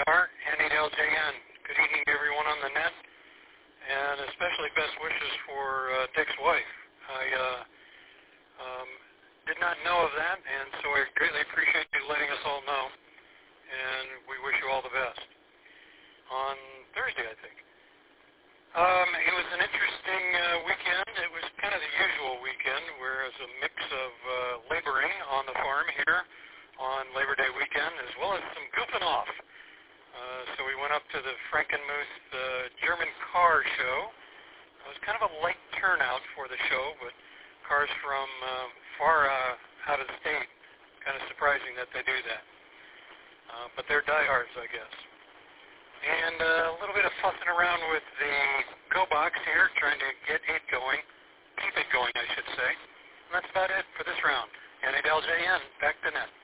are, NALJN. Good evening to everyone on the net, and especially best wishes for Dick's wife. I did not know of that, and so I greatly appreciate you letting us all know, and we wish you all the best. On Thursday, I think. It was an interesting weekend. It was kind of the usual weekend, where it was a mix of laboring on the farm here on Labor Day weekend, as well as some goofing off. So we went up to the Frankenmuth German car show. It was kind of a light turnout for the show, but cars from far out of the state. Kind of surprising that they do that. But they're diehards, I guess. And a little bit of fussing around with the Go Box here, trying to get it going. Keep it going, I should say. And that's about it for this round. NALJN, back to net.